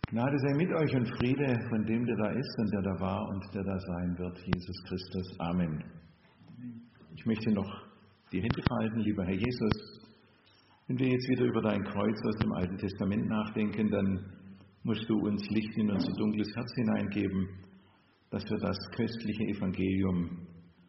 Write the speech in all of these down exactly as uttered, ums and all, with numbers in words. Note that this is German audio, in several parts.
Gnade sei mit euch und Friede von dem, der da ist und der da war und der da sein wird, Jesus Christus. Amen. Ich möchte noch die Hände falten, lieber Herr Jesus. Wenn wir jetzt wieder über dein Kreuz aus dem Alten Testament nachdenken, dann musst du uns Licht in unser dunkles Herz hineingeben, dass wir das köstliche Evangelium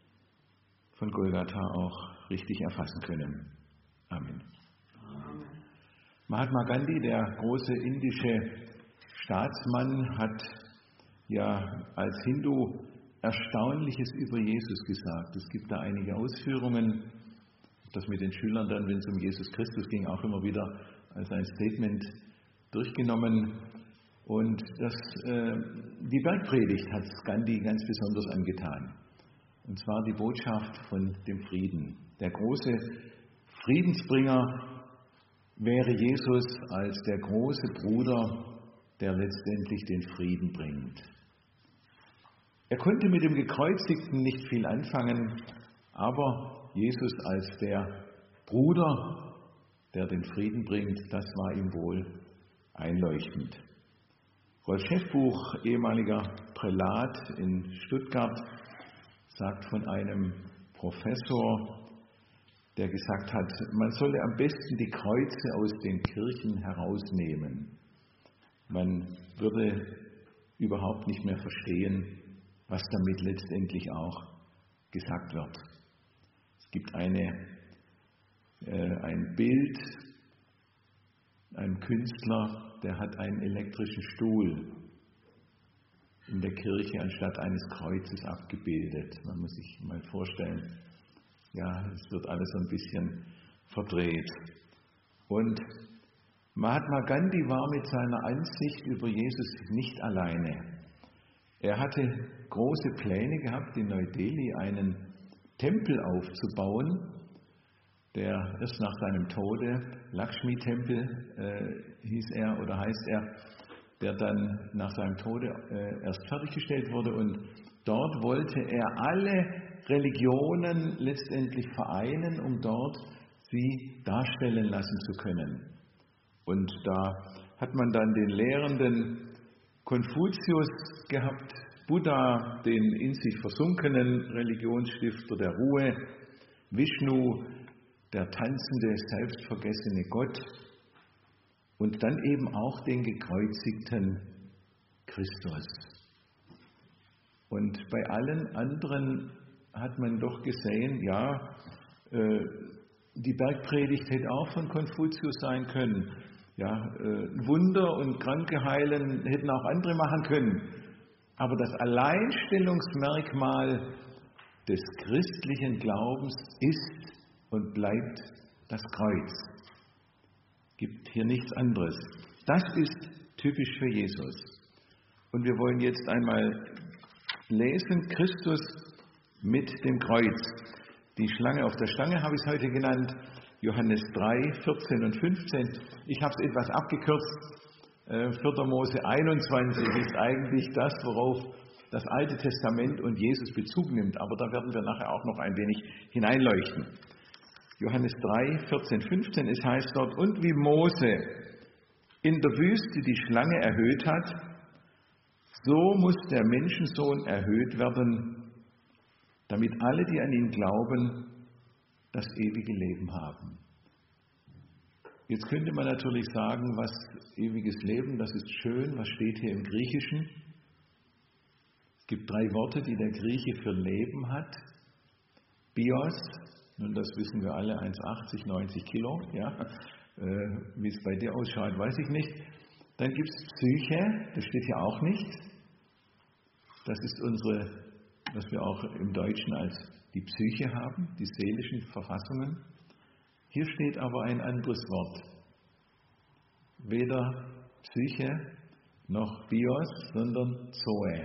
von Golgatha auch richtig erfassen können. Amen. Amen. Mahatma Gandhi, der große indische Staatsmann, hat ja als Hindu Erstaunliches über Jesus gesagt. Es gibt da einige Ausführungen, das mit den Schülern dann, wenn es um Jesus Christus ging, auch immer wieder als ein Statement durchgenommen. Und das, äh, die Bergpredigt hat Gandhi ganz besonders angetan. Und zwar die Botschaft von dem Frieden. Der große Friedensbringer wäre Jesus als der große Bruder, der letztendlich den Frieden bringt. Er konnte mit dem Gekreuzigten nicht viel anfangen, aber Jesus als der Bruder, der den Frieden bringt, das war ihm wohl einleuchtend. Rolf Schäffbuch, ehemaliger Prälat in Stuttgart, sagt von einem Professor, der gesagt hat, man solle am besten die Kreuze aus den Kirchen herausnehmen. Man würde überhaupt nicht mehr verstehen, was damit letztendlich auch gesagt wird. Es gibt eine, äh, ein Bild, ein Künstler, der hat einen elektrischen Stuhl in der Kirche anstatt eines Kreuzes abgebildet. Man muss sich mal vorstellen, ja, es wird alles so ein bisschen verdreht. Und Mahatma Gandhi war mit seiner Ansicht über Jesus nicht alleine. Er hatte große Pläne gehabt, in Neu-Delhi einen Tempel aufzubauen, der erst nach seinem Tode, Lakshmi-Tempel äh, hieß er oder heißt er, der dann nach seinem Tode äh, erst fertiggestellt wurde. Und dort wollte er alle Religionen letztendlich vereinen, um dort sie darstellen lassen zu können. Und da hat man dann den lehrenden Konfuzius gehabt, Buddha, den in sich versunkenen Religionsstifter der Ruhe, Vishnu, der tanzende, selbstvergessene Gott und dann eben auch den gekreuzigten Christus. Und bei allen anderen hat man doch gesehen, ja, äh, die Bergpredigt hätte auch von Konfuzius sein können. Ja, äh, Wunder und Kranke heilen hätten auch andere machen können. Aber das Alleinstellungsmerkmal des christlichen Glaubens ist und bleibt das Kreuz. Gibt hier nichts anderes. Das ist typisch für Jesus. Und wir wollen jetzt einmal lesen, Christus mit dem Kreuz. Die Schlange auf der Stange habe ich es heute genannt, Johannes drei, vierzehn und fünfzehn. Ich habe es etwas abgekürzt. vierter Mose einundzwanzig ist eigentlich das, worauf das Alte Testament und Jesus Bezug nimmt. Aber da werden wir nachher auch noch ein wenig hineinleuchten. Johannes drei, vierzehn, fünfzehn, es heißt dort, und wie Mose in der Wüste die Schlange erhöht hat, so muss der Menschensohn erhöht werden, damit alle, die an ihn glauben, das ewige Leben haben. Jetzt könnte man natürlich sagen, was ewiges Leben, das ist schön, was steht hier im Griechischen? Es gibt drei Worte, die der Grieche für Leben hat. Bios, nun das wissen wir alle, eins Komma achtzig, neunzig Kilo, ja. Äh, wie es bei dir ausschaut, weiß ich nicht. Dann gibt es Psyche, das steht hier auch nicht. Das ist unsere, was wir auch im Deutschen als die Psyche haben, die seelischen Verfassungen. Hier steht aber ein anderes Wort. Weder Psyche noch Bios, sondern Zoe.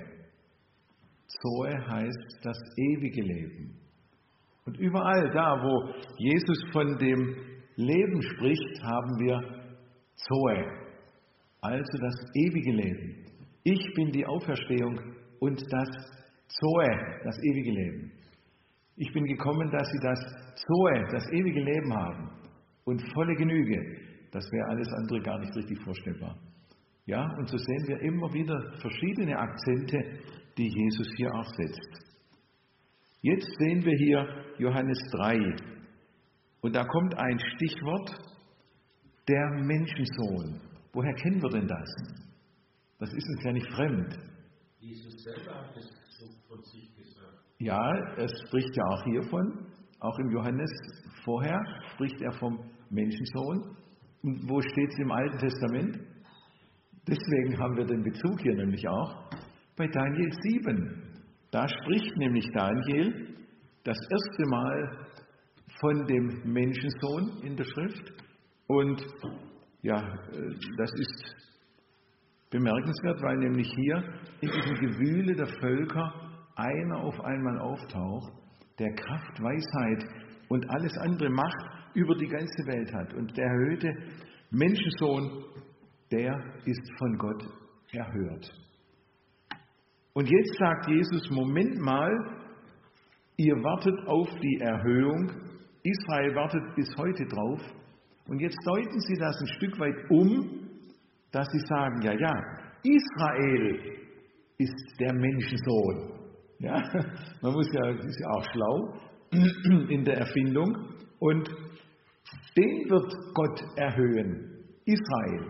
Zoe heißt das ewige Leben. Und überall da, wo Jesus von dem Leben spricht, haben wir Zoe, also das ewige Leben. Ich bin die Auferstehung und das Zoe, das ewige Leben. Ich bin gekommen, dass sie das Zoe, das ewige Leben haben und volle Genüge. Das wäre alles andere gar nicht richtig vorstellbar. Ja, und so sehen wir immer wieder verschiedene Akzente, die Jesus hier auch setzt. Jetzt sehen wir hier Johannes drei. Und da kommt ein Stichwort, der Menschensohn. Woher kennen wir denn das? Das ist uns ja nicht fremd. Jesus selber hat es so von sich gesagt. Ja, er spricht ja auch hiervon. Auch im Johannes vorher spricht er vom Menschensohn. Und wo steht es im Alten Testament? Deswegen haben wir den Bezug hier nämlich auch bei Daniel sieben. Da spricht nämlich Daniel das erste Mal von dem Menschensohn in der Schrift. Und ja, das ist bemerkenswert, weil nämlich hier in diesem Gewühle der Völker einer auf einmal auftaucht, der Kraft, Weisheit und alles andere Macht über die ganze Welt hat. Und der erhöhte Menschensohn, der ist von Gott erhört. Und jetzt sagt Jesus, Moment mal, ihr wartet auf die Erhöhung. Israel wartet bis heute drauf. Und jetzt deuten sie das ein Stück weit um, dass sie sagen, ja, ja, Israel ist der Menschensohn. Ja, man muss ja, das ist ja auch schlau in der Erfindung. Und den wird Gott erhöhen, Israel.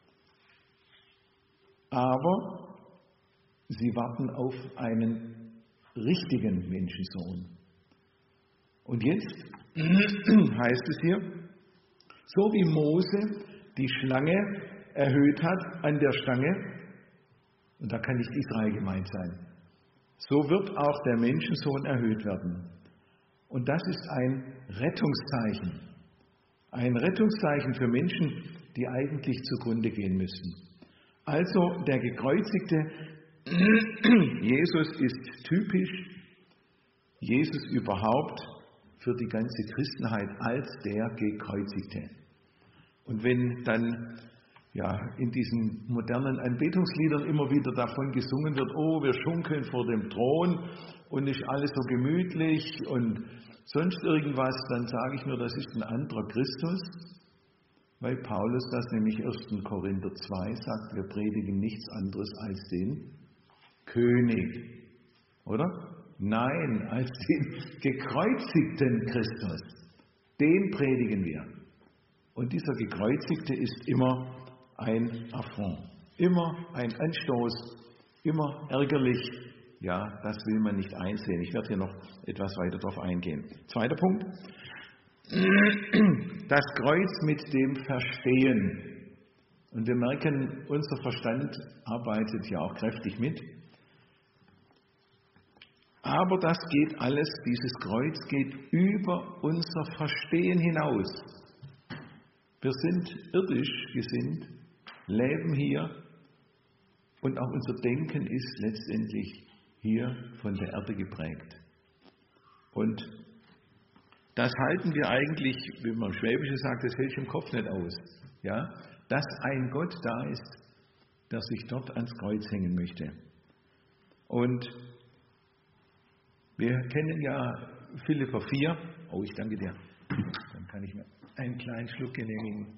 Aber sie warten auf einen richtigen Menschensohn. Und jetzt heißt es hier, so wie Mose die Schlange erhöht hat an der Stange, und da kann nicht Israel gemeint sein, so wird auch der Menschensohn erhöht werden. Und das ist ein Rettungszeichen. Ein Rettungszeichen für Menschen, die eigentlich zugrunde gehen müssen. Also der gekreuzigte Jesus ist typisch, Jesus überhaupt für die ganze Christenheit als der Gekreuzigte. Und wenn dann ja, in diesen modernen Anbetungsliedern immer wieder davon gesungen wird, oh, wir schunkeln vor dem Thron und ist alles so gemütlich und sonst irgendwas, dann sage ich nur, das ist ein anderer Christus, weil Paulus das nämlich erster Korinther zwei sagt, wir predigen nichts anderes als den König, oder? Nein, als den gekreuzigten Christus. Den predigen wir. Und dieser Gekreuzigte ist immer ein Affront, immer ein Anstoß, immer ärgerlich. Ja, das will man nicht einsehen. Ich werde hier noch etwas weiter darauf eingehen. Zweiter Punkt. Das Kreuz mit dem Verstehen. Und wir merken, unser Verstand arbeitet ja auch kräftig mit. Aber das geht alles, dieses Kreuz geht über unser Verstehen hinaus. Wir sind irdisch gesinnt, leben hier und auch unser Denken ist letztendlich hier von der Erde geprägt. Und das halten wir eigentlich, wie man im Schwäbischen sagt, das hält im Kopf nicht aus. Ja? Dass ein Gott da ist, der sich dort ans Kreuz hängen möchte. Und wir kennen ja Philipper vier. Oh, ich danke dir. Dann kann ich mir einen kleinen Schluck genehmigen.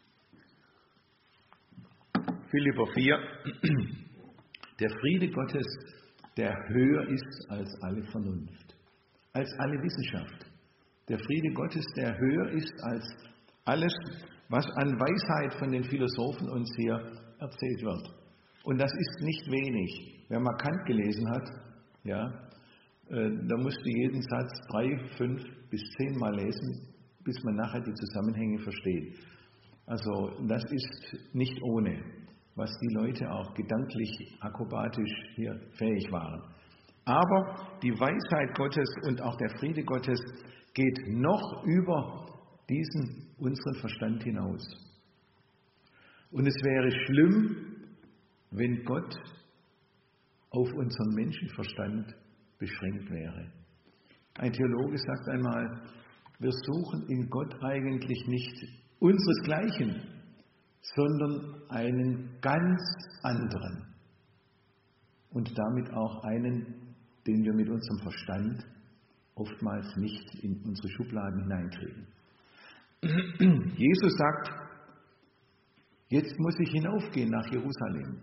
Philipper vier. Der Friede Gottes, der höher ist als alle Vernunft, als alle Wissenschaft. Der Friede Gottes, der höher ist als alles, was an Weisheit von den Philosophen uns hier erzählt wird. Und das ist nicht wenig. Wer mal Kant gelesen hat, ja, äh, da musste jeden Satz drei, fünf bis zehn Mal lesen, bis man nachher die Zusammenhänge versteht. Also das ist nicht ohne, was die Leute auch gedanklich, akrobatisch hier fähig waren. Aber die Weisheit Gottes und auch der Friede Gottes geht noch über diesen unseren Verstand hinaus. Und es wäre schlimm, wenn Gott auf unseren Menschenverstand beschränkt wäre. Ein Theologe sagt einmal, wir suchen in Gott eigentlich nicht unseresgleichen, sondern einen ganz anderen. Und damit auch einen, den wir mit unserem Verstand oftmals nicht in unsere Schubladen hineinkriegen. Jesus sagt, Jetzt muss ich hinaufgehen nach Jerusalem.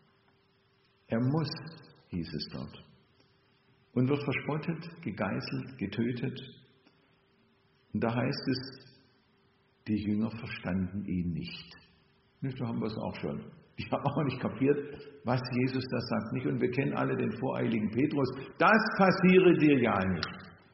Er muss, hieß es dort. Und wird verspottet, gegeißelt, getötet. Und da heißt es, die Jünger verstanden ihn nicht. Nicht, so haben wir es auch schon. Die haben auch nicht kapiert, was Jesus da sagt. Nicht? Und wir kennen alle den voreiligen Petrus. Das passiere dir ja nicht.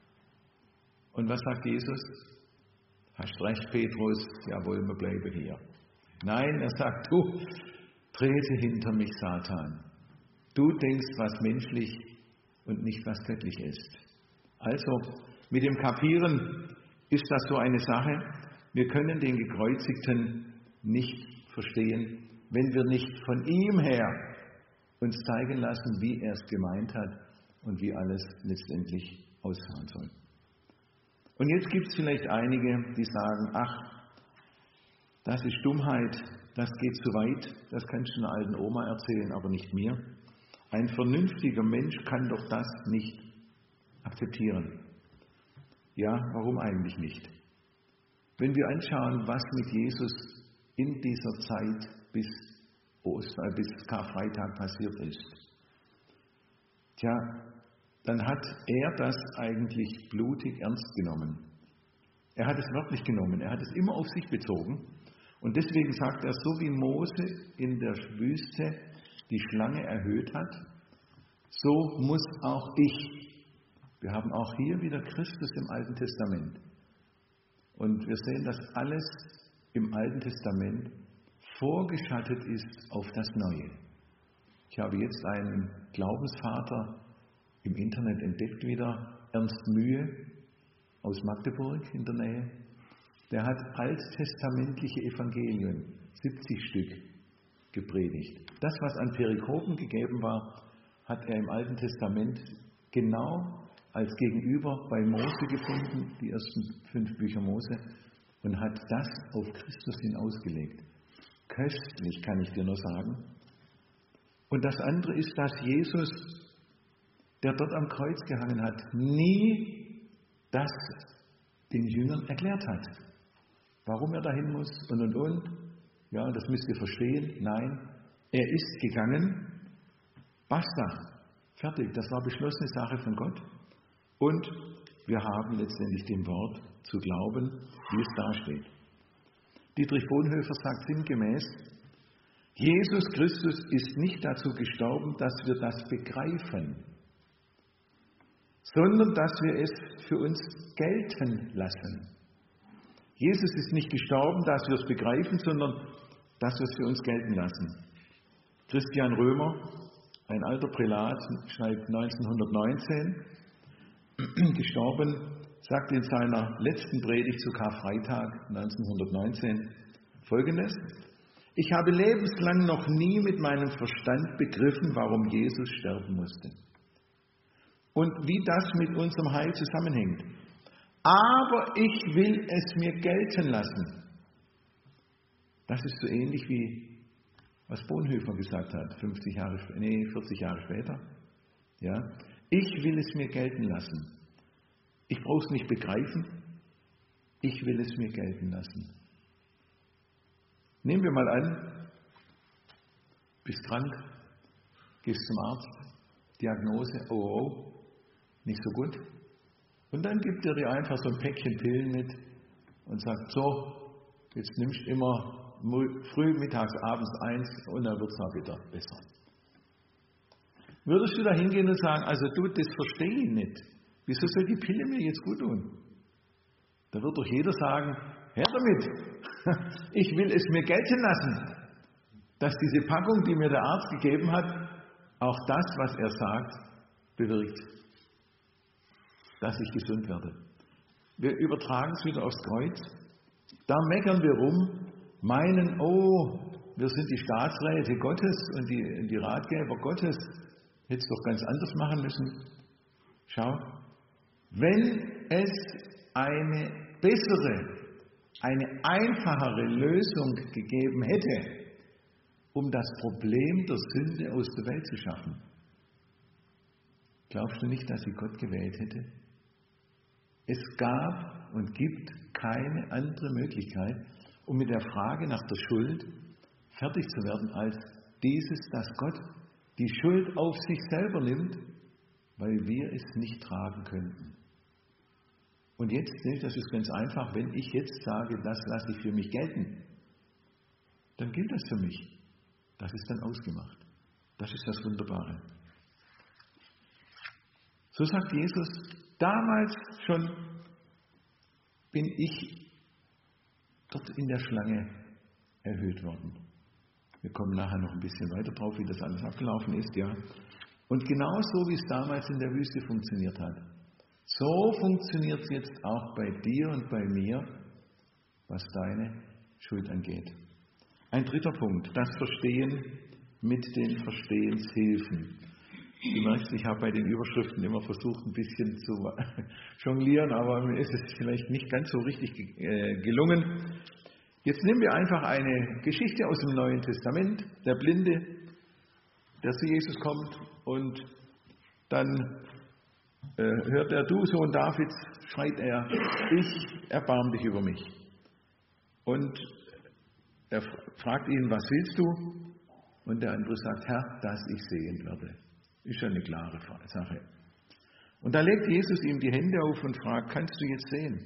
Und was sagt Jesus? Hast recht, Petrus, jawohl, wir bleiben hier. Nein, er sagt, du, trete hinter mich, Satan. Du denkst, was menschlich und nicht, was göttlich ist. Also, mit dem Kapieren ist das so eine Sache. Wir können den Gekreuzigten nicht verstehen, wenn wir nicht von ihm her uns zeigen lassen, wie er es gemeint hat und wie alles letztendlich ausfahren soll. Und jetzt gibt es vielleicht einige, die sagen, ach, das ist Dummheit, das geht zu weit, das kannst du einer alten Oma erzählen, aber nicht mir. Ein vernünftiger Mensch kann doch das nicht akzeptieren. Ja, warum eigentlich nicht? Wenn wir anschauen, was mit Jesus in dieser Zeit bis, Ostern, bis Karfreitag passiert ist, tja, dann hat er das eigentlich blutig ernst genommen. Er hat es wörtlich genommen, er hat es immer auf sich bezogen. Und deswegen sagt er, so wie Mose in der Wüste die Schlange erhöht hat, so muss auch ich. Wir haben auch hier wieder Christus im Alten Testament. Und wir sehen, dass alles im Alten Testament vorgeschattet ist auf das Neue. Ich habe jetzt einen Glaubensvater im Internet entdeckt wieder, Ernst Mühe aus Magdeburg in der Nähe. Der hat alttestamentliche Evangelien, siebzig Stück, gepredigt. Das, was an Perikopen gegeben war, hat er im Alten Testament genau als Gegenüber bei Mose gefunden, die ersten fünf Bücher Mose, und hat das auf Christus hin ausgelegt. Köstlich, kann ich dir nur sagen. Und das andere ist, dass Jesus, der dort am Kreuz gehangen hat, nie das den Jüngern erklärt hat. Warum er dahin muss und und und. Ja, das müsst ihr verstehen. Nein, er ist gegangen. Basta. Fertig. Das war beschlossene Sache von Gott. Und wir haben letztendlich dem Wort zu glauben, wie es da steht. Dietrich Bonhoeffer sagt sinngemäß, Jesus Christus ist nicht dazu gestorben, dass wir das begreifen, sondern dass wir es für uns gelten lassen. Jesus ist nicht gestorben, dass wir es begreifen, sondern dass wir es für uns gelten lassen. Christian Römer, ein alter Prälat, schreibt neunzehnhundertneunzehn, gestorben, sagt in seiner letzten Predigt zu Karfreitag neunzehnhundertneunzehn Folgendes: Ich habe lebenslang noch nie mit meinem Verstand begriffen, warum Jesus sterben musste und wie das mit unserem Heil zusammenhängt. Aber ich will es mir gelten lassen. Das ist so ähnlich wie was Bonhoeffer gesagt hat, fünfzig Jahre, nee, vierzig Jahre später. Ja, ich will es mir gelten lassen. Ich brauche es nicht begreifen, ich will es mir gelten lassen. Nehmen wir mal an, bist krank, gehst zum Arzt, Diagnose, oh, oh, nicht so gut. Und dann gibt er dir einfach so ein Päckchen Pillen mit und sagt, so, jetzt nimmst du immer früh, mittags, abends eins und dann wird es auch wieder besser. Würdest du da hingehen und sagen, also du, das verstehe ich nicht. Wieso soll die Pille mir jetzt gut tun? Da wird doch jeder sagen, her damit, ich will es mir gelten lassen, dass diese Packung, die mir der Arzt gegeben hat, auch das, was er sagt, bewirkt, dass ich gesund werde. Wir übertragen es wieder aufs Kreuz. Da meckern wir rum, meinen, oh, wir sind die Staatsräte Gottes und die, die Ratgeber Gottes. Hätte es doch ganz anders machen müssen. Schau, wenn es eine bessere, eine einfachere Lösung gegeben hätte, um das Problem der Sünde aus der Welt zu schaffen, glaubst du nicht, dass sie Gott gewählt hätte? Es gab und gibt keine andere Möglichkeit, um mit der Frage nach der Schuld fertig zu werden als dieses, dass Gott die Schuld auf sich selber nimmt, weil wir es nicht tragen könnten. Und jetzt, das ist ganz einfach, wenn ich jetzt sage, das lasse ich für mich gelten, dann gilt das für mich. Das ist dann ausgemacht. Das ist das Wunderbare. So sagt Jesus, damals schon bin ich dort in der Schlange erhöht worden. Wir kommen nachher noch ein bisschen weiter drauf, wie das alles abgelaufen ist, ja. Und genauso wie es damals in der Wüste funktioniert hat, so funktioniert es jetzt auch bei dir und bei mir, was deine Schuld angeht. Ein dritter Punkt, das Verstehen mit den Verstehenshilfen. Du merkst, ich habe bei den Überschriften immer versucht, ein bisschen zu jonglieren, aber mir ist es vielleicht nicht ganz so richtig gelungen. Jetzt nehmen wir einfach eine Geschichte aus dem Neuen Testament, der Blinde, der zu Jesus kommt und dann äh, hört er, du Sohn Davids, schreit er, ich erbarm dich über mich. Und er fragt ihn, was willst du? Und der andere sagt, Herr, dass ich sehend werde. Ist ja eine klare Sache. Und da legt Jesus ihm die Hände auf und fragt, kannst du jetzt sehen?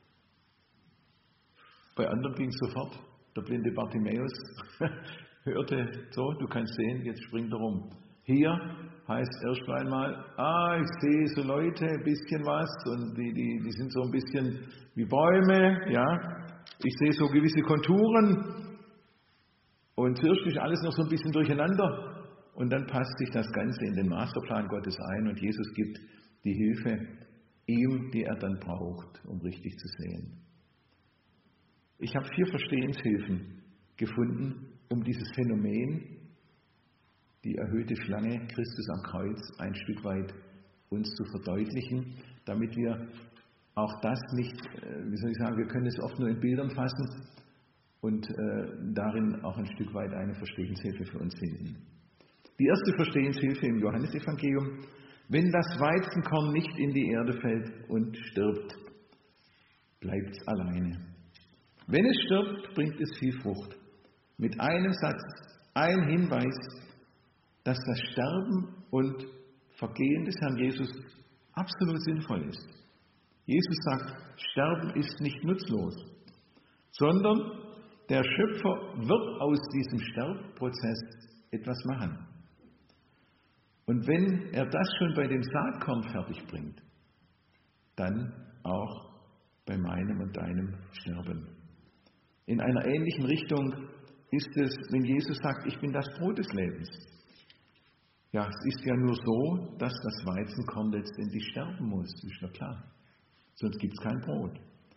Bei anderen ging es sofort. Der blinde Bartimäus hörte, so, du kannst sehen, jetzt springt er rum. Hier heißt erst einmal, ah, ich sehe so Leute, ein bisschen was, und die, die, die sind so ein bisschen wie Bäume, ja. Ich sehe so gewisse Konturen. Und zuerst ist alles noch so ein bisschen durcheinander. Und dann passt sich das Ganze in den Masterplan Gottes ein und Jesus gibt die Hilfe ihm, die er dann braucht, um richtig zu sehen. Ich habe vier Verstehenshilfen gefunden, um dieses Phänomen, die erhöhte Schlange Christus am Kreuz, ein Stück weit uns zu verdeutlichen, damit wir auch das nicht, wie soll ich sagen, wir können es oft nur in Bildern fassen und äh, darin auch ein Stück weit eine Verstehenshilfe für uns finden. Die erste Verstehenshilfe im Johannesevangelium: Wenn das Weizenkorn nicht in die Erde fällt und stirbt, bleibt es alleine. Wenn es stirbt, bringt es viel Frucht. Mit einem Satz, ein Hinweis, dass das Sterben und Vergehen des Herrn Jesus absolut sinnvoll ist. Jesus sagt, Sterben ist nicht nutzlos, sondern der Schöpfer wird aus diesem Sterbprozess etwas machen. Und wenn er das schon bei dem Saatkorn fertig bringt, dann auch bei meinem und deinem Sterben. In einer ähnlichen Richtung ist es, wenn Jesus sagt, ich bin das Brot des Lebens. Ja, es ist ja nur so, dass das Weizenkorn letztendlich sterben muss, ist ja klar. Sonst gibt es kein Brot.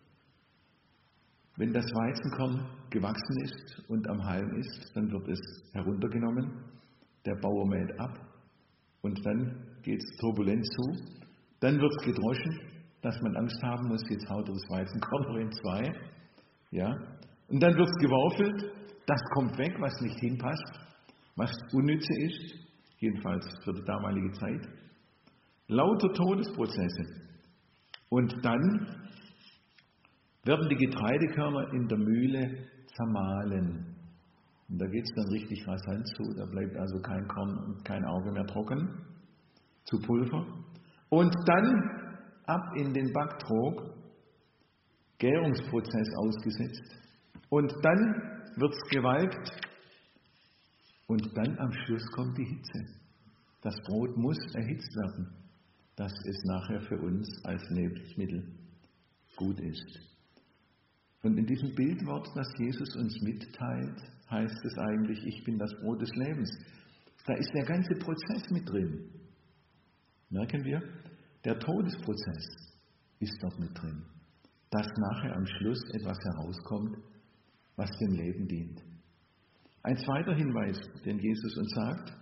Wenn das Weizenkorn gewachsen ist und am Halm ist, dann wird es heruntergenommen, der Bauer mäht ab und dann geht es turbulent zu. Dann wird es gedroschen, dass man Angst haben muss, jetzt haut er das Weizenkorn noch in zwei. Ja. Und dann wird es geworfelt, das kommt weg, was nicht hinpasst, was unnütze ist, jedenfalls für die damalige Zeit. Lauter Todesprozesse. Und dann werden die Getreidekörner in der Mühle zermahlen. Und da geht es dann richtig rasant zu, da bleibt also kein Korn und kein Auge mehr trocken, zu Pulver. Und dann ab in den Backtrog, Gärungsprozess ausgesetzt. Und dann wird es gewalkt und dann am Schluss kommt die Hitze. Das Brot muss erhitzt werden, dass es nachher für uns als Lebensmittel gut ist. Und in diesem Bildwort, das Jesus uns mitteilt, heißt es eigentlich, ich bin das Brot des Lebens. Da ist der ganze Prozess mit drin. Merken wir? Der Todesprozess ist dort mit drin. Dass nachher am Schluss etwas herauskommt, was dem Leben dient. Ein zweiter Hinweis, den Jesus uns sagt,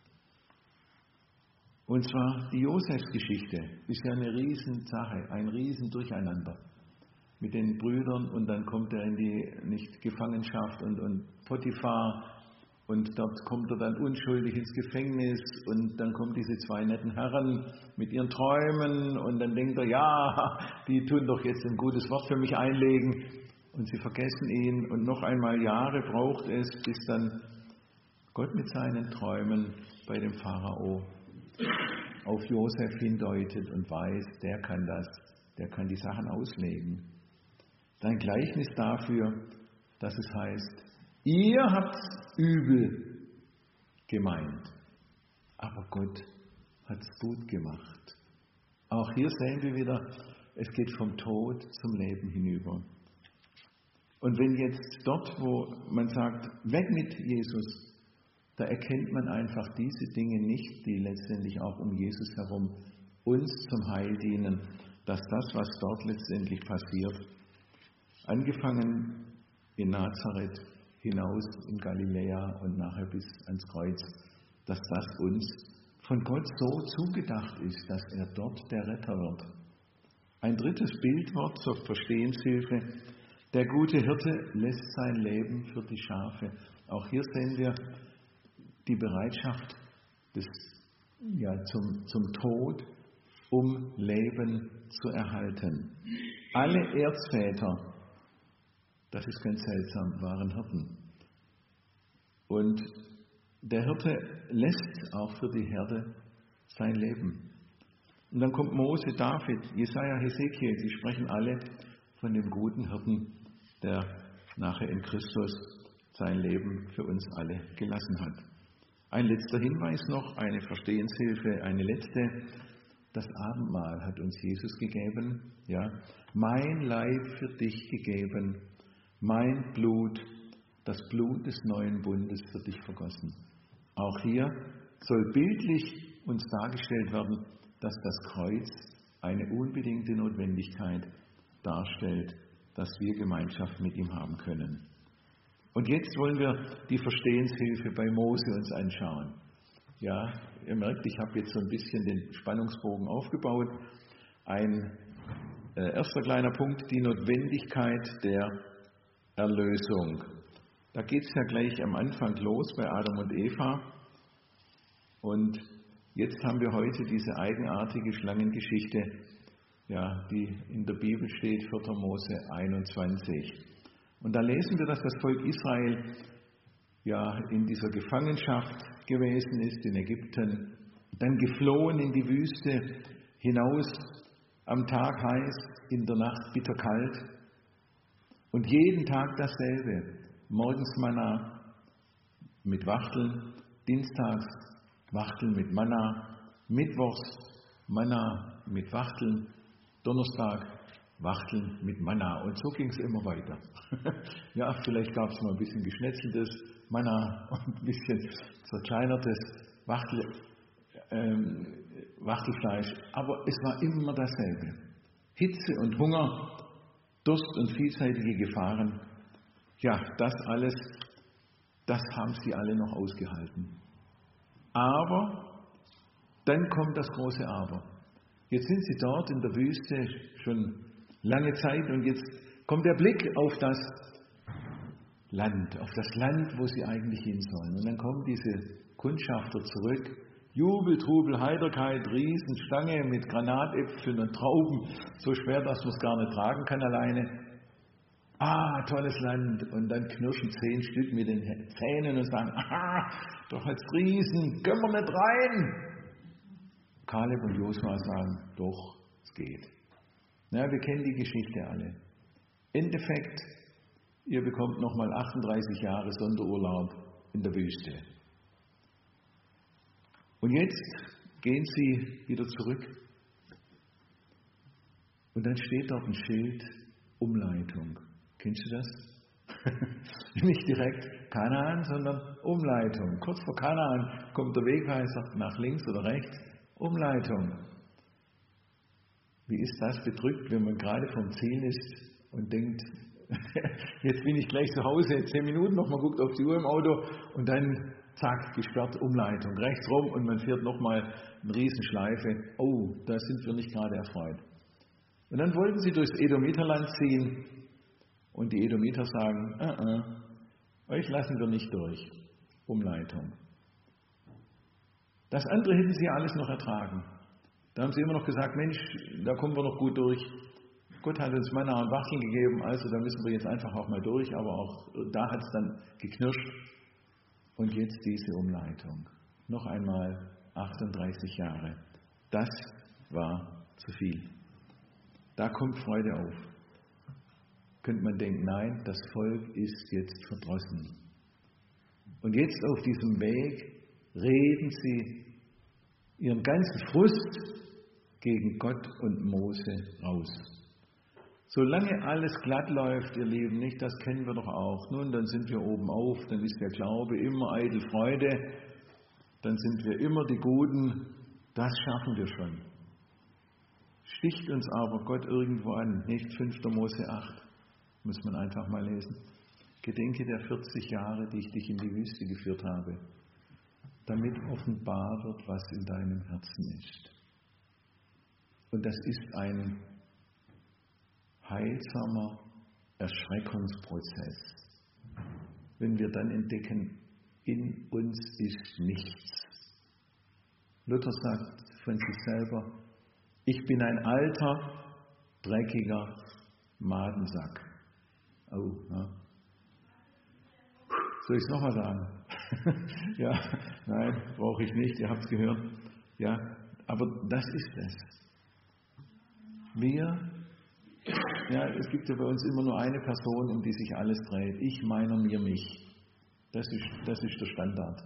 und zwar die Josefsgeschichte, ist ja eine Riesensache, ein Riesendurcheinander mit den Brüdern, und dann kommt er in die nicht Gefangenschaft und, und Potiphar, und dort kommt er dann unschuldig ins Gefängnis, und dann kommen diese zwei netten Herren mit ihren Träumen, und dann denkt er, ja, die tun doch jetzt ein gutes Wort für mich einlegen, und sie vergessen ihn und noch einmal Jahre braucht es, bis dann Gott mit seinen Träumen bei dem Pharao auf Josef hindeutet und weiß, der kann das, der kann die Sachen auslegen. Ein Gleichnis dafür, dass es heißt, ihr habt's übel gemeint, aber Gott hat's gut gemacht. Auch hier sehen wir wieder, es geht vom Tod zum Leben hinüber. Und wenn jetzt dort, wo man sagt, weg mit Jesus, da erkennt man einfach diese Dinge nicht, die letztendlich auch um Jesus herum uns zum Heil dienen, dass das, was dort letztendlich passiert, angefangen in Nazareth, hinaus in Galiläa und nachher bis ans Kreuz, dass das uns von Gott so zugedacht ist, dass er dort der Retter wird. Ein drittes Bildwort zur Verstehenshilfe. Der gute Hirte lässt sein Leben für die Schafe. Auch hier sehen wir die Bereitschaft des, ja, zum, zum Tod, um Leben zu erhalten. Alle Erzväter, das ist ganz seltsam, waren Hirten. Und der Hirte lässt auch für die Herde sein Leben. Und dann kommt Mose, David, Jesaja, Hesekiel, die sprechen alle von dem guten Hirten, der nachher in Christus sein Leben für uns alle gelassen hat. Ein letzter Hinweis noch, eine Verstehenshilfe, eine letzte. Das Abendmahl hat uns Jesus gegeben. Ja, mein Leib für dich gegeben, mein Blut, das Blut des neuen Bundes für dich vergossen. Auch hier soll bildlich uns dargestellt werden, dass das Kreuz eine unbedingte Notwendigkeit darstellt, dass wir Gemeinschaft mit ihm haben können. Und jetzt wollen wir die Verstehenshilfe bei Mose uns anschauen. Ja, ihr merkt, ich habe jetzt so ein bisschen den Spannungsbogen aufgebaut. Ein äh, erster kleiner Punkt, die Notwendigkeit der Erlösung. Da geht es ja gleich am Anfang los bei Adam und Eva. Und jetzt haben wir heute diese eigenartige Schlangengeschichte, ja, die in der Bibel steht, vierter Mose einundzwanzig. Und da lesen wir, dass das Volk Israel ja in dieser Gefangenschaft gewesen ist in Ägypten, dann geflohen in die Wüste hinaus, am Tag heiß, in der Nacht bitterkalt und jeden Tag dasselbe. Morgens Manna mit Wachteln, dienstags Wachteln mit Manna, mittwochs Manna mit Wachteln, Donnerstag Wachteln mit Manna. Und so ging es immer weiter. Ja, vielleicht gab es mal ein bisschen geschnetzeltes Manna und ein bisschen zerkleinertes Wachtel, ähm, Wachtelfleisch. Aber es war immer dasselbe. Hitze und Hunger, Durst und vielseitige Gefahren. Ja, das alles, das haben sie alle noch ausgehalten. Aber dann kommt das große Aber. Jetzt sind sie dort in der Wüste schon lange Zeit und jetzt kommt der Blick auf das Land, auf das Land, wo sie eigentlich hin sollen. Und dann kommen diese Kundschafter zurück. Jubel, Trubel, Heiterkeit, Riesenstange mit Granatäpfeln und Trauben, so schwer, dass man es gar nicht tragen kann alleine. Ah, tolles Land. Und dann knirschen zehn Stück mit den Zähnen und sagen, aha, doch als Riesen, können wir nicht rein. Kaleb und Josua sagen, doch, es geht. Na, wir kennen die Geschichte alle. Endeffekt, ihr bekommt nochmal achtunddreißig Jahre Sonderurlaub in der Wüste. Und jetzt gehen sie wieder zurück. Und dann steht dort ein Schild, Umleitung. Kennst du das? Nicht direkt Kanaan, sondern Umleitung. Kurz vor Kanaan kommt der Wegweiser nach links oder rechts. Umleitung. Wie ist das bedrückt, wenn man gerade vom Ziel ist und denkt, jetzt bin ich gleich zu Hause, zehn Minuten noch, man guckt auf die Uhr im Auto und dann, zack, gesperrt, Umleitung, rechts rum und man fährt nochmal eine Riesenschleife. Oh, da sind wir nicht gerade erfreut. Und dann wollten sie durchs Edomiterland ziehen und die Edomiter sagen, uh -uh, euch lassen wir nicht durch. Umleitung. Das andere hätten sie alles noch ertragen. Da haben sie immer noch gesagt, Mensch, da kommen wir noch gut durch. Gott hat uns Manna und Wachteln gegeben, also da müssen wir jetzt einfach auch mal durch, aber auch da hat es dann geknirscht. Und jetzt diese Umleitung. Noch einmal achtunddreißig Jahre. Das war zu viel. Da kommt Freude auf. Könnte man denken, nein, das Volk ist jetzt verdrossen. Und jetzt auf diesem Weg reden sie ihren ganzen Frust gegen Gott und Mose raus. Solange alles glatt läuft, ihr Lieben, nicht, das kennen wir doch auch. Nun, dann sind wir oben auf, dann ist der Glaube immer eitel Freude, dann sind wir immer die Guten, das schaffen wir schon. Sticht uns aber Gott irgendwo an, nicht fünfter Mose acht, muss man einfach mal lesen. Gedenke der vierzig Jahre, die ich dich in die Wüste geführt habe, damit offenbar wird, was in deinem Herzen ist. Und das ist ein heilsamer Erschreckungsprozess, wenn wir dann entdecken, in uns ist nichts. Luther sagt von sich selber, ich bin ein alter, dreckiger Madensack. Oh, ja. Soll ich es nochmal sagen? Ja, nein, brauche ich nicht, ihr habt es gehört. Ja, aber das ist es. Wir Ja, es gibt ja bei uns immer nur eine Person, um die sich alles dreht. Ich, meiner, mir, mich. Das ist, das ist der Standard.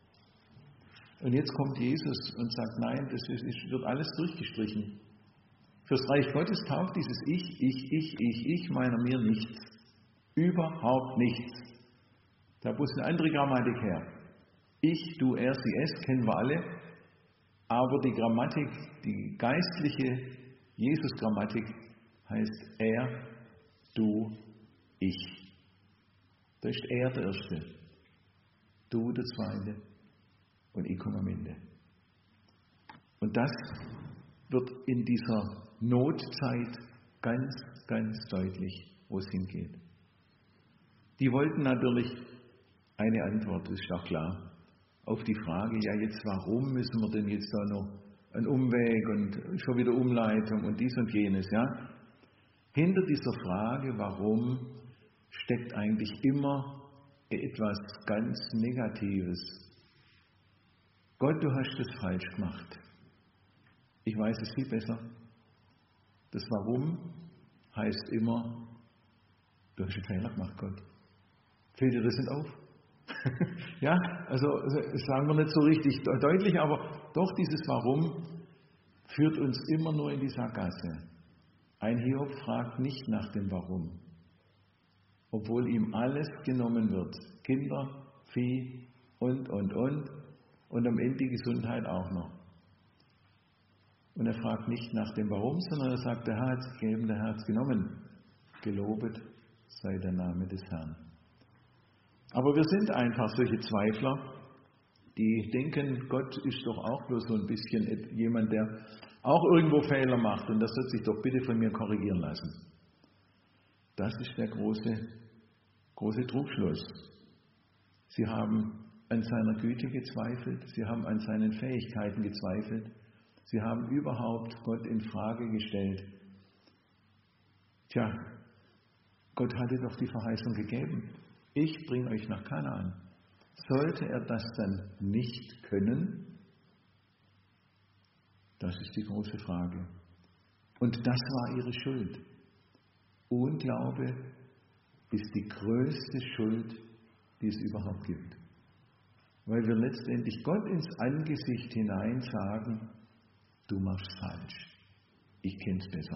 Und jetzt kommt Jesus und sagt, nein, das ist, ist, wird alles durchgestrichen. Fürs Reich Gottes taugt dieses Ich, Ich, Ich, Ich, Ich, meiner, mir nichts. Überhaupt nichts. Da muss eine andere Grammatik her. Ich, du, er, sie, es, kennen wir alle. Aber die Grammatik, die geistliche Jesus-Grammatik, heißt er, du, ich. Da ist er der Erste, du der Zweite und ich komme am Ende. Und das wird in dieser Notzeit ganz, ganz deutlich, wo es hingeht. Die wollten natürlich eine Antwort, das ist auch klar, auf die Frage, ja jetzt warum müssen wir denn jetzt da noch einen Umweg und schon wieder Umleitung und dies und jenes, ja? Hinter dieser Frage, warum, steckt eigentlich immer etwas ganz Negatives. Gott, du hast es falsch gemacht. Ich weiß es viel besser. Das Warum heißt immer, du hast einen Fehler gemacht, Gott. Fällt dir das nicht auf? Ja, also, also sagen wir nicht so richtig deutlich, aber doch dieses Warum führt uns immer nur in die Sackgasse. Ein Hiob fragt nicht nach dem Warum, obwohl ihm alles genommen wird. Kinder, Vieh und, und, und. Und am Ende die Gesundheit auch noch. Und er fragt nicht nach dem Warum, sondern er sagt, der Herr hat es gegeben, der Herr hat es genommen. Gelobet sei der Name des Herrn. Aber wir sind einfach solche Zweifler, die denken, Gott ist doch auch bloß so ein bisschen jemand, der auch irgendwo Fehler macht und das wird sich doch bitte von mir korrigieren lassen. Das ist der große, große Trugschluss. Sie haben an seiner Güte gezweifelt, sie haben an seinen Fähigkeiten gezweifelt, sie haben überhaupt Gott in Frage gestellt. Tja, Gott hatte doch die Verheißung gegeben. Ich bringe euch nach Kanaan. Sollte er das dann nicht können? Das ist die große Frage. Und das war ihre Schuld. Unglaube ist die größte Schuld, die es überhaupt gibt. Weil wir letztendlich Gott ins Angesicht hinein sagen, du machst falsch. Ich kenn's besser.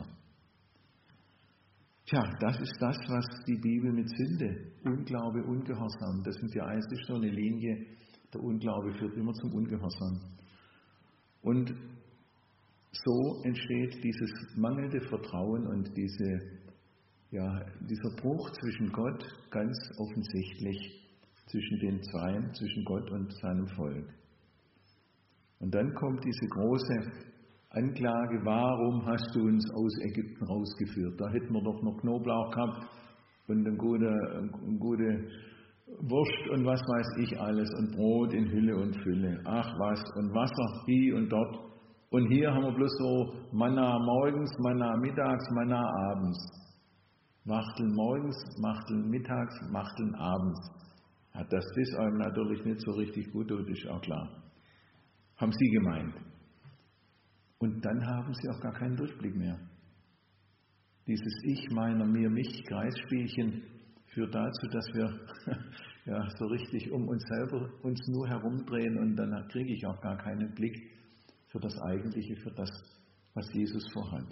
Tja, das ist das, was die Bibel mit Sünde, Unglaube, Ungehorsam, das sind ja, es ist so eine Linie, der Unglaube führt immer zum Ungehorsam. Und so entsteht dieses mangelnde Vertrauen und diese, ja, dieser Bruch zwischen Gott, ganz offensichtlich, zwischen den Zweien, zwischen Gott und seinem Volk. Und dann kommt diese große Anklage, warum hast du uns aus Ägypten rausgeführt? Da hätten wir doch noch Knoblauch gehabt und eine gute, eine gute Wurst und was weiß ich alles und Brot in Hülle und Fülle. Ach was, und Wasser hier und dort. Und hier haben wir bloß so Manna morgens, Manna mittags, Manna abends. Machteln morgens, Machteln mittags, Machteln abends. Ja, dass das einem natürlich nicht so richtig gut tut, ist auch klar. Haben sie gemeint. Und dann haben sie auch gar keinen Durchblick mehr. Dieses Ich, meiner, mir, mich, Kreisspielchen führt dazu, dass wir ja, so richtig um uns selber uns nur herumdrehen und dann kriege ich auch gar keinen Blick für das Eigentliche, für das, was Jesus vorhat.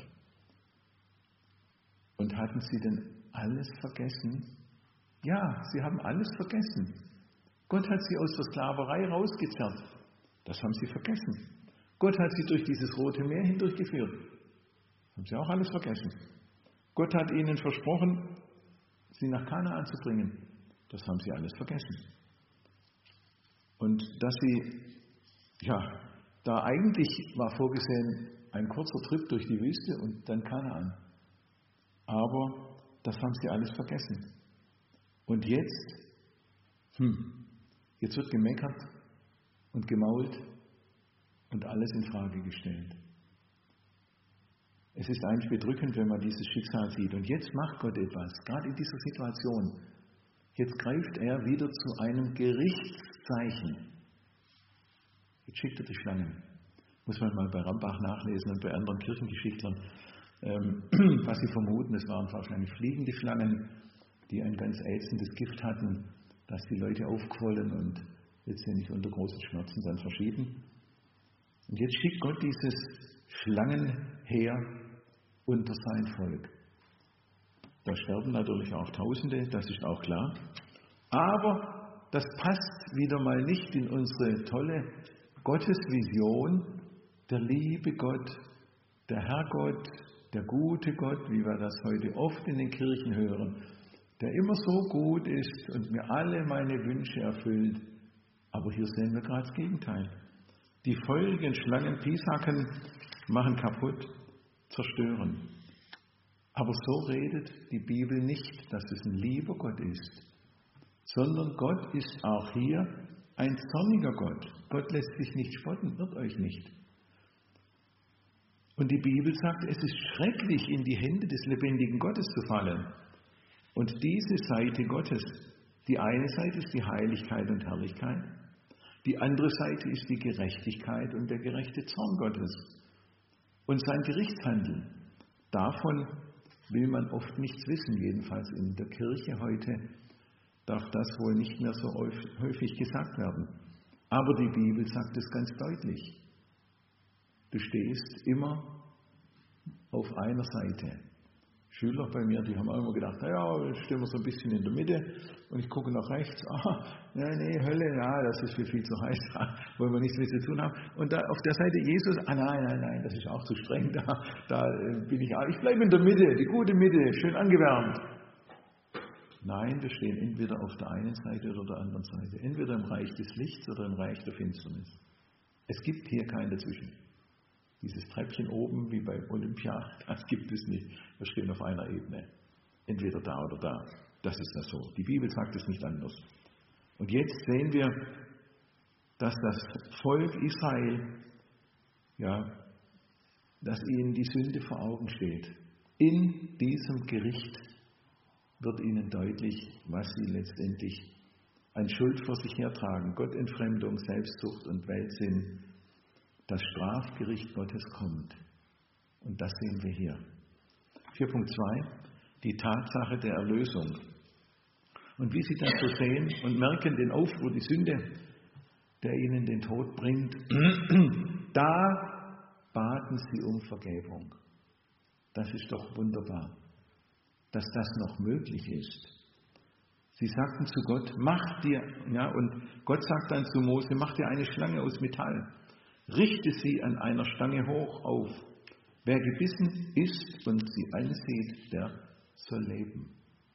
Und hatten sie denn alles vergessen? Ja, sie haben alles vergessen. Gott hat sie aus der Sklaverei rausgezerrt. Das haben sie vergessen. Gott hat sie durch dieses Rote Meer hindurchgeführt. Das haben sie auch alles vergessen. Gott hat ihnen versprochen, sie nach Kanaan zu bringen. Das haben sie alles vergessen. Und dass sie, ja, da eigentlich war vorgesehen ein kurzer Trip durch die Wüste und dann Kanaan. Aber das haben sie alles vergessen. Und jetzt, hm, jetzt wird gemeckert und gemault und alles in Frage gestellt. Es ist eigentlich bedrückend, wenn man dieses Schicksal sieht. Und jetzt macht Gott etwas, gerade in dieser Situation. Jetzt greift er wieder zu einem Gerichtszeichen. Jetzt schickt er die Schlangen. Muss man mal bei Rambach nachlesen und bei anderen Kirchengeschichtlern, ähm, was sie vermuten. Es waren wahrscheinlich fliegende Schlangen, die ein ganz ätzendes Gift hatten, dass die Leute aufquollen und letztendlich unter großen Schmerzen dann verschieden. Und jetzt schickt Gott dieses Schlangenheer unter sein Volk. Da sterben natürlich auch Tausende, das ist auch klar. Aber das passt wieder mal nicht in unsere tolle Gottesvision. Der liebe Gott, der Herrgott, der gute Gott, wie wir das heute oft in den Kirchen hören, der immer so gut ist und mir alle meine Wünsche erfüllt. Aber hier sehen wir gerade das Gegenteil. Die feurigen Schlangen, Pisaken, machen kaputt, zerstören. Aber so redet die Bibel nicht, dass es ein lieber Gott ist, sondern Gott ist auch hier ein zorniger Gott. Gott lässt sich nicht spotten, wird euch nicht. Und die Bibel sagt, es ist schrecklich, in die Hände des lebendigen Gottes zu fallen. Und diese Seite Gottes, die eine Seite ist die Heiligkeit und Herrlichkeit, die andere Seite ist die Gerechtigkeit und der gerechte Zorn Gottes und sein Gerichtshandeln. Davon will man oft nichts wissen, jedenfalls in der Kirche heute darf das wohl nicht mehr so häufig gesagt werden. Aber die Bibel sagt es ganz deutlich. Du stehst immer auf einer Seite. Schüler bei mir, die haben auch immer gedacht, naja, jetzt stehen wir so ein bisschen in der Mitte und ich gucke nach rechts, ah, nee, nee, Hölle, ja, das ist viel, viel zu heiß, da wollen wir nichts mit zu tun haben. Und da auf der Seite Jesus, ah nein, nein, nein, das ist auch zu streng, da, da bin ich, ich bleibe in der Mitte, die gute Mitte, schön angewärmt. Nein, wir stehen entweder auf der einen Seite oder der anderen Seite, entweder im Reich des Lichts oder im Reich der Finsternis. Es gibt hier kein Dazwischen. Dieses Treppchen oben, wie bei Olympia, das gibt es nicht. Wir stehen auf einer Ebene. Entweder da oder da. Das ist das so. Die Bibel sagt es nicht anders. Und jetzt sehen wir, dass das Volk Israel, ja, dass ihnen die Sünde vor Augen steht. In diesem Gericht wird ihnen deutlich, was sie letztendlich an Schuld vor sich hertragen. Gottentfremdung, Selbstsucht und Weltsinn. Das Strafgericht Gottes kommt. Und das sehen wir hier. vier Punkt zwei, die Tatsache der Erlösung. Und wie sie das so sehen und merken den Aufruhr, die Sünde, der ihnen den Tod bringt, da baten sie um Vergebung. Das ist doch wunderbar, dass das noch möglich ist. Sie sagten zu Gott, mach dir, ja, und Gott sagt dann zu Mose, mach dir eine Schlange aus Metall. Richte sie an einer Stange hoch auf. Wer gebissen ist und sie ansieht, der soll leben.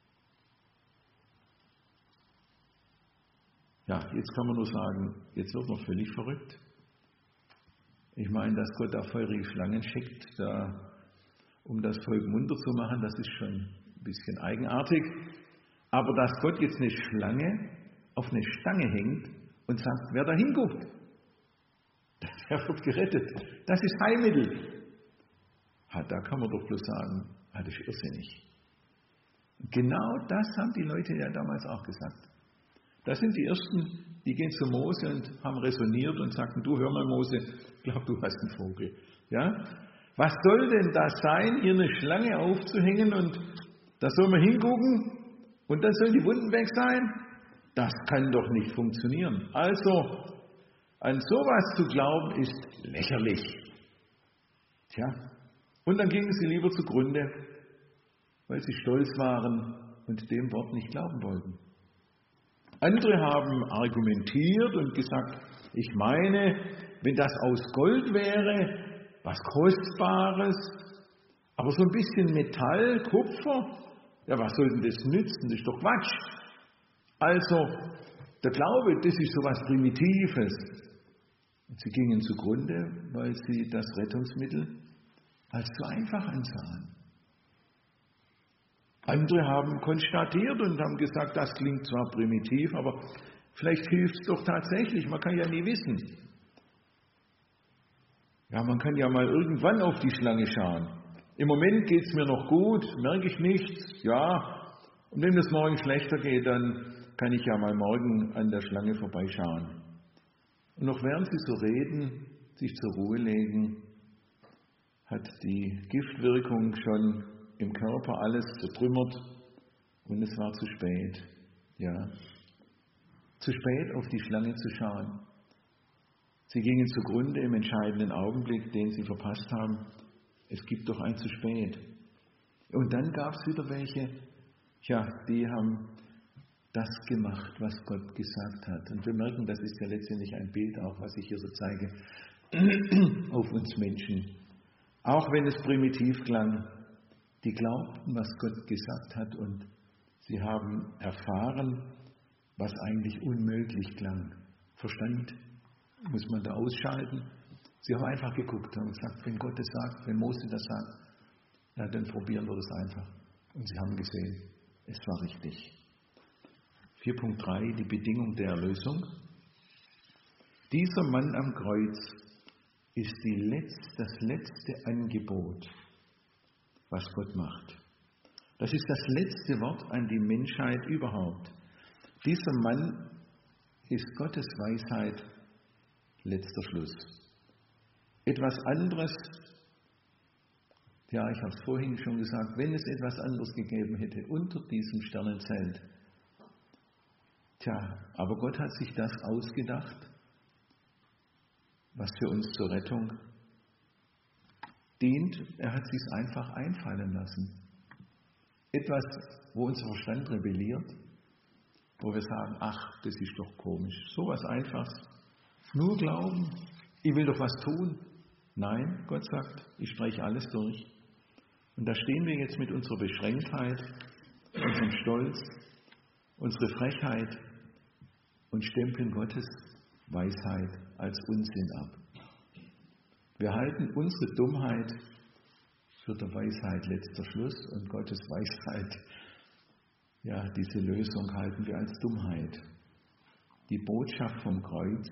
Ja, jetzt kann man nur sagen, jetzt wird man völlig verrückt. Ich meine, dass Gott da feurige Schlangen schickt, da, um das Volk munter zu machen, das ist schon ein bisschen eigenartig. Aber dass Gott jetzt eine Schlange auf eine Stange hängt und sagt, wer da hinguckt, das Er wird gerettet. Das ist Heilmittel. Ha, da kann man doch bloß sagen, ah, das ist irrsinnig. Genau das haben die Leute ja damals auch gesagt. Das sind die Ersten, die gehen zu Mose und haben resoniert und sagten, du, hör mal Mose, ich glaube, du hast einen Vogel. Ja? Was soll denn das sein, hier eine Schlange aufzuhängen und da soll man hingucken und dann sollen die Wunden weg sein? Das kann doch nicht funktionieren. Also, an sowas zu glauben, ist lächerlich. Tja, und dann gingen sie lieber zugrunde, weil sie stolz waren und dem Wort nicht glauben wollten. Andere haben argumentiert und gesagt, ich meine, wenn das aus Gold wäre, was Kostbares, aber so ein bisschen Metall, Kupfer, ja, was soll denn das nützen? Das ist doch Quatsch. Also, der Glaube, das ist so was Primitives. Und sie gingen zugrunde, weil sie das Rettungsmittel als zu einfach ansahen. Andere haben konstatiert und haben gesagt, das klingt zwar primitiv, aber vielleicht hilft es doch tatsächlich, man kann ja nie wissen. Ja, man kann ja mal irgendwann auf die Schlange schauen. Im Moment geht es mir noch gut, merke ich nichts, ja. Und wenn es morgen schlechter geht, dann kann ich ja mal morgen an der Schlange vorbeischauen. Und noch während sie so reden, sich zur Ruhe legen, hat die Giftwirkung schon im Körper alles zertrümmert und es war zu spät. Ja, zu spät auf die Schlange zu schauen. Sie gingen zugrunde im entscheidenden Augenblick, den sie verpasst haben. Es gibt doch ein zu spät. Und dann gab es wieder welche, ja, die haben das gemacht, was Gott gesagt hat. Und wir merken, das ist ja letztendlich ein Bild auch, was ich hier so zeige, auf uns Menschen. Auch wenn es primitiv klang, die glaubten, was Gott gesagt hat und sie haben erfahren, was eigentlich unmöglich klang. Verstand muss man da ausschalten. Sie haben einfach geguckt und gesagt, wenn Gott das sagt, wenn Mose das sagt, ja, dann probieren wir das einfach. Und sie haben gesehen, es war richtig. vier Punkt drei, die Bedingung der Erlösung. Dieser Mann am Kreuz ist die letzte, das letzte Angebot, was Gott macht. Das ist das letzte Wort an die Menschheit überhaupt. Dieser Mann ist Gottes Weisheit, letzter Schluss. Etwas anderes, ja, ich habe es vorhin schon gesagt, wenn es etwas anderes gegeben hätte unter diesem Sternenzelt. Tja, aber Gott hat sich das ausgedacht, was für uns zur Rettung dient. Er hat sich einfach einfallen lassen. Etwas, wo unser Verstand rebelliert, wo wir sagen, ach, das ist doch komisch. So was Einfaches. Nur glauben, ich will doch was tun. Nein, Gott sagt, ich streiche alles durch. Und da stehen wir jetzt mit unserer Beschränktheit, unserem Stolz, unserer Frechheit und stempeln Gottes Weisheit als Unsinn ab. Wir halten unsere Dummheit für der Weisheit letzter Schluss und Gottes Weisheit, ja, diese Lösung halten wir als Dummheit. Die Botschaft vom Kreuz,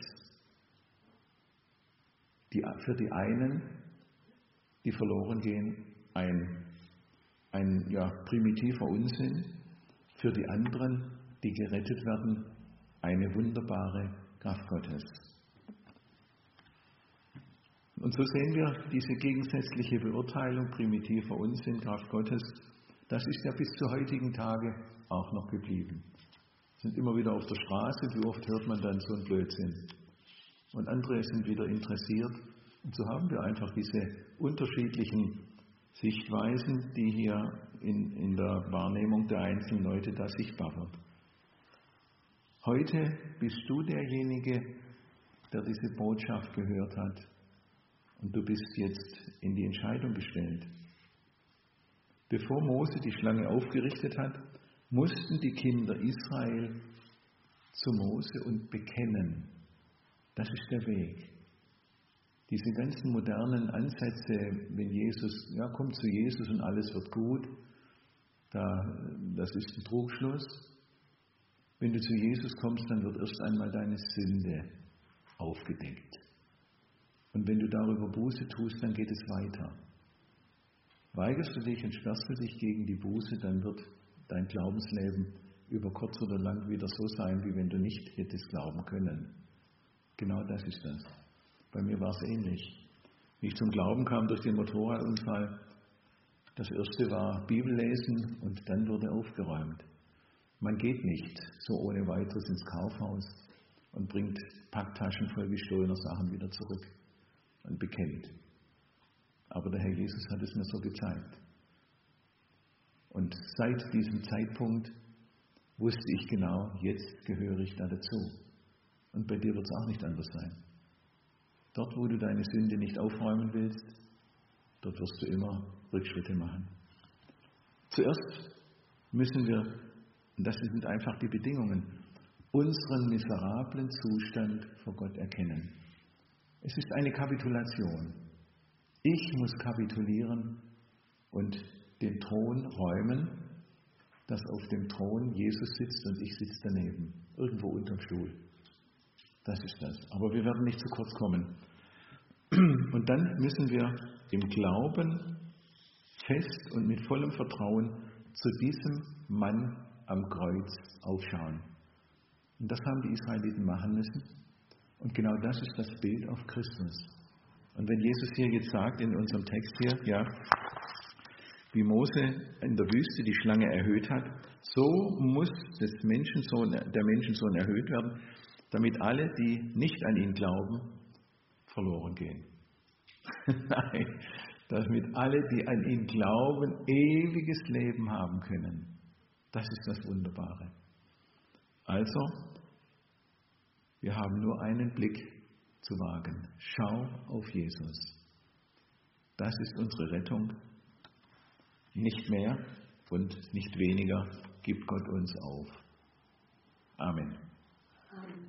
die für die einen, die verloren gehen, ein, ein ja, primitiver Unsinn, für die anderen, die gerettet werden, eine wunderbare Kraft Gottes. Und so sehen wir diese gegensätzliche Beurteilung, primitiver Unsinn, Kraft Gottes, das ist ja bis zu heutigen Tage auch noch geblieben. Sind immer wieder auf der Straße, wie oft hört man dann so einen Blödsinn. Und andere sind wieder interessiert. Und so haben wir einfach diese unterschiedlichen Sichtweisen, die hier in, in der Wahrnehmung der einzelnen Leute da sichtbar wird. Heute bist du derjenige, der diese Botschaft gehört hat. Und du bist jetzt in die Entscheidung gestellt. Bevor Mose die Schlange aufgerichtet hat, mussten die Kinder Israel zu Mose und bekennen. Das ist der Weg. Diese ganzen modernen Ansätze, wenn Jesus, ja, komm zu Jesus und alles wird gut, da, das ist ein Trugschluss. Wenn du zu Jesus kommst, dann wird erst einmal deine Sünde aufgedeckt. Und wenn du darüber Buße tust, dann geht es weiter. Weigerst du dich und sperrst du dich gegen die Buße, dann wird dein Glaubensleben über kurz oder lang wieder so sein, wie wenn du nicht hättest glauben können. Genau das ist das. Bei mir war es ähnlich. Wie ich zum Glauben kam durch den Motorradunfall, das erste war Bibellesen und dann wurde aufgeräumt. Man geht nicht so ohne weiteres ins Kaufhaus und bringt Packtaschen voll gestohlener Sachen wieder zurück und bekennt. Aber der Herr Jesus hat es mir so gezeigt. Und seit diesem Zeitpunkt wusste ich genau, jetzt gehöre ich da dazu. Und bei dir wird es auch nicht anders sein. Dort, wo du deine Sünde nicht aufräumen willst, dort wirst du immer Rückschritte machen. Zuerst müssen wir, und das sind einfach die Bedingungen, unseren miserablen Zustand vor Gott erkennen. Es ist eine Kapitulation. Ich muss kapitulieren und den Thron räumen, dass auf dem Thron Jesus sitzt und ich sitze daneben, irgendwo unterm Stuhl. Das ist das. Aber wir werden nicht zu kurz kommen. Und dann müssen wir im Glauben fest und mit vollem Vertrauen zu diesem Mann am Kreuz aufschauen. Und das haben die Israeliten machen müssen. Und genau das ist das Bild auf Christus. Und wenn Jesus hier jetzt sagt, in unserem Text hier, ja, wie Mose in der Wüste die Schlange erhöht hat, so muss des Menschensohn, der Menschensohn erhöht werden, damit alle, die nicht an ihn glauben, verloren gehen. Nein, damit alle, die an ihn glauben, ewiges Leben haben können. Das ist das Wunderbare. Also, wir haben nur einen Blick zu wagen. Schau auf Jesus. Das ist unsere Rettung. Nicht mehr und nicht weniger gibt Gott uns auf. Amen. Amen.